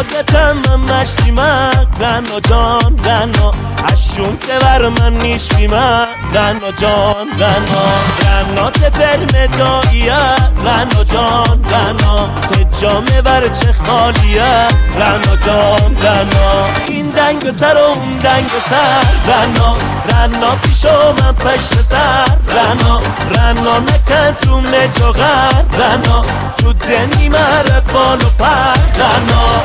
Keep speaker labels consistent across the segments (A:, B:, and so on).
A: عادتم من مشتیمم رنا جان رنا اشون تبر من نیشویمم رنا جان رنا تبر مداییه رنا جان رنا تجامه بر چه خالیه رنا جان رنا این دنگ سر و اون دنگ سر رنا پیشو من پشت سر رنا نکن تو مجاغر رنا تو دنی مره بال و پر رنا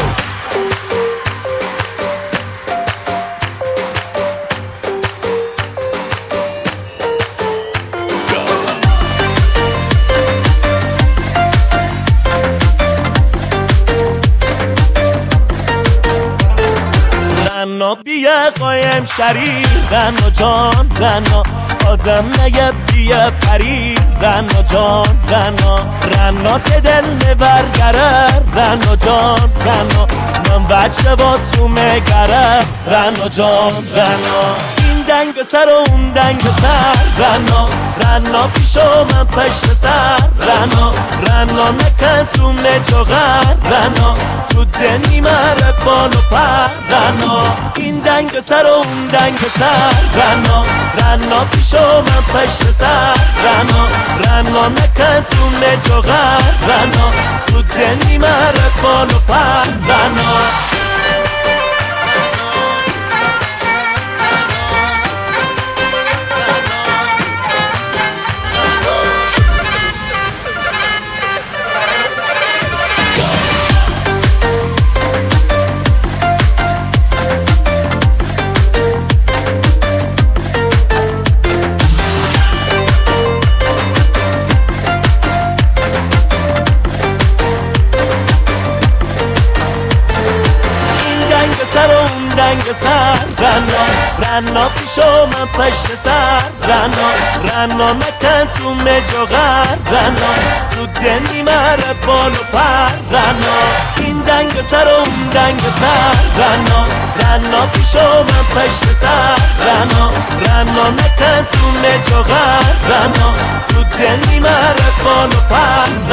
A: رنا بیه قایم شری رنا جان رنا آدم نگه بیه پری رنا جان رنا تدل نبرگره رنا جان رنا من وجه با تو مگره رنا جان رنا این دنگ سر و اون دنگ سر رنا پیشو من پشت سر رنا نکن تو مجاغر رنا تو دنی مره بال و پر رنا این دنگ سر و اون دنگ سر رنا پیشو من پشت سر رنا نکن تو مجاغر رنا تو دنی مره بال و پر رنا دنگ سر رنا پیشو من پشت سر رنا نکن تو مجاغر رنا تو دنی مره بال و پر رنا این دنگ سر و اون دنگ سر رنا پیشو من پشت سر رنا نکن تو مجاغر رنا تو دنی مره بال و پر